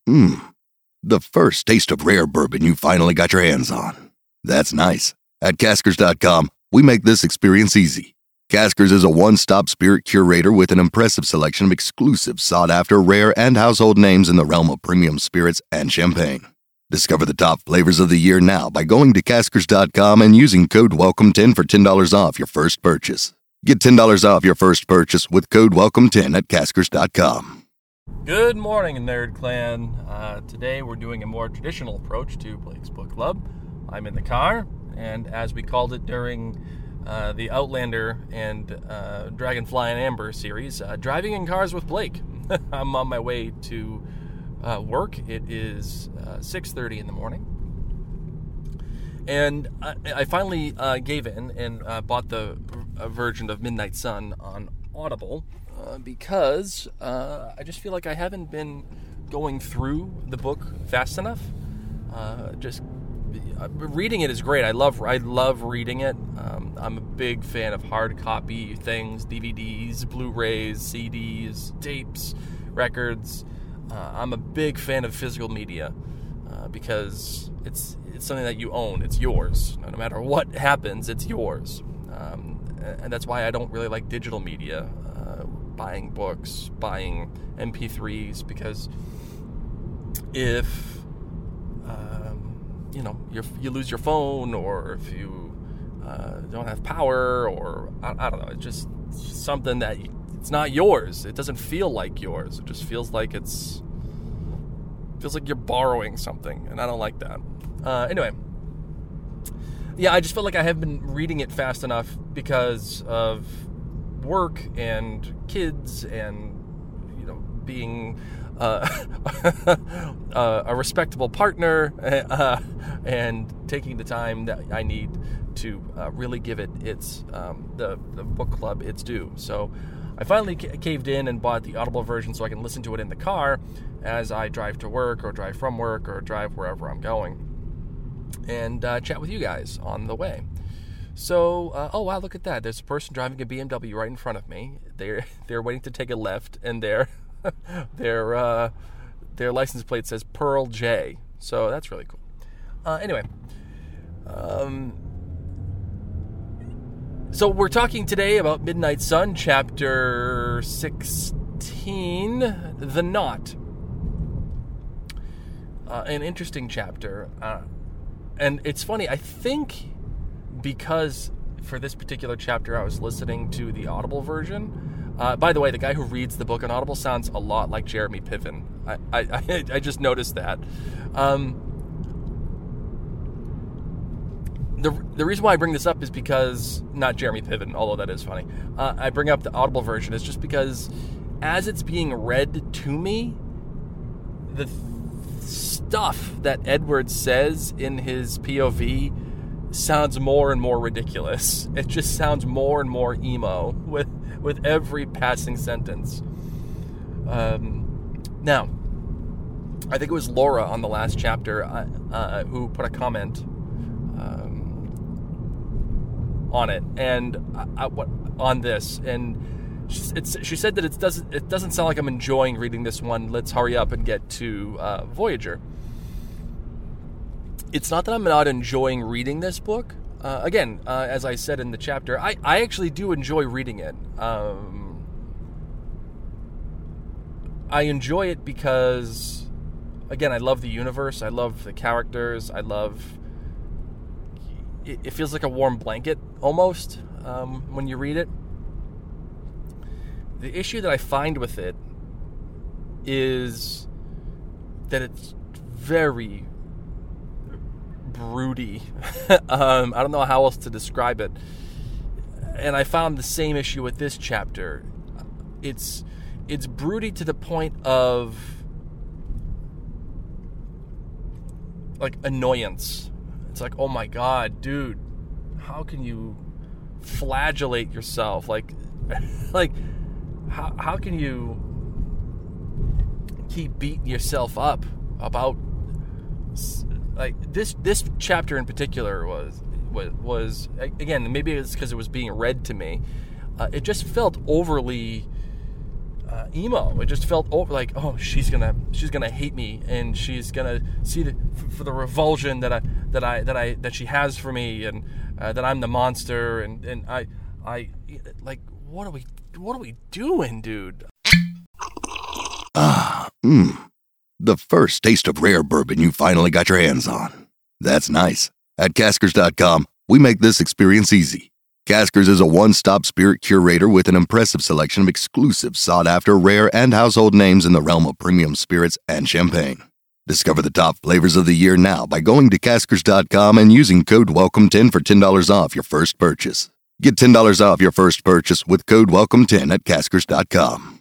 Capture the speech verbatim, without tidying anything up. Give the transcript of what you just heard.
Mmm, the first taste of rare bourbon you finally got your hands on. That's nice. At Caskers dot com, we make this experience easy. Caskers is a one-stop spirit curator with an impressive selection of exclusive, sought-after, rare, and household names in the realm of premium spirits and champagne. Discover the top flavors of the year now by going to Caskers dot com and using code welcome ten for ten dollars off your first purchase. Get ten dollars off your first purchase with code welcome ten at Caskers dot com. Good morning, Nerd Clan. Uh, today we're doing a more traditional approach to Blake's Book Club. I'm in the car, and as we called it during uh, the Outlander and uh, Dragonfly and Amber series, uh, driving in cars with Blake. I'm on my way to uh, work. It is uh, six thirty in the morning. And I, I finally uh, gave in and uh, bought the uh, version of Midnight Sun on Audible uh, because uh, I just feel like I haven't been going through the book fast enough. Uh, just uh, reading it is great. I love I love reading it. Um, I'm a big fan of hard copy things, D V Ds, Blu-rays, C Ds, tapes, records. Uh, I'm a big fan of physical media uh, because it's it's something that you own. It's yours. No matter what happens, it's yours. Um, and that's why I don't really like digital media, uh, buying books, buying M P threes, because if um, you know you you lose your phone, or if you uh, don't have power, or I, I don't know, it's just something that you, it's not yours. It doesn't feel like yours. It just feels like it's feels like you're borrowing something, and I don't like that. Uh, anyway, yeah, I just felt like I haven't been reading it fast enough because of work and kids and, you know, being uh, uh, a respectable partner uh, and taking the time that I need to uh, really give it its um, the, the book club its due. So I finally ca- caved in and bought the Audible version so I can listen to it in the car as I drive to work or drive from work or drive wherever I'm going, and uh, chat with you guys on the way. So, uh, oh wow, look at that! There's a person driving a B M W right in front of me. They're they're waiting to take a left, and their their uh, their license plate says Pearl J. So that's really cool. Uh, anyway, um, so we're talking today about Midnight Sun, chapter sixteen, The Knot. Uh, an interesting chapter. Uh, and it's funny, I think because for this particular chapter I was listening to the Audible version. Uh, by the way, the guy who reads the book on Audible sounds a lot like Jeremy Piven. I I, I just noticed that. Um, the the reason why I bring this up is because, not Jeremy Piven, although that is funny. Uh, I bring up the Audible version is just because as it's being read to me, the th- stuff that Edward says in his P O V sounds more and more ridiculous. It just sounds more and more emo with with every passing sentence. Um, now, I think it was Laura on the last chapter uh, uh, who put a comment um, on it and I, I, what, on this, and It's, she said that it doesn't it doesn't sound like I'm enjoying reading this one. Let's hurry up and get to uh, Voyager. It's not that I'm not enjoying reading this book. Uh, again, uh, as I said in the chapter, I, I actually do enjoy reading it. Um, I enjoy it because, again, I love the universe. I love the characters. I love... It, it feels like a warm blanket, almost, um, when you read it. The issue that I find with it is that it's very broody. um, I don't know how else to describe it. And I found the same issue with this chapter. It's it's broody to the point of like annoyance. It's like, oh my god, dude, how can you flagellate yourself? Like, like. How how can you keep beating yourself up about like this this chapter in particular was was, was again, maybe it's because it was being read to me. Uh, it just felt overly uh, emo. It just felt over, like, oh, she's gonna she's gonna hate me, and she's gonna see the f- for the revulsion that I that I that I that she has for me, and uh, that I'm the monster, and and I I like what are we what are we doing, dude? Ah, mmm. The first taste of rare bourbon you finally got your hands on. That's nice. At Caskers dot com, we make this experience easy. Caskers is a one-stop spirit curator with an impressive selection of exclusive, sought-after, rare, and household names in the realm of premium spirits and champagne. Discover the top flavors of the year now by going to Caskers dot com and using code welcome ten for ten dollars off your first purchase. Get ten dollars off your first purchase with code welcome ten at Caskers dot com.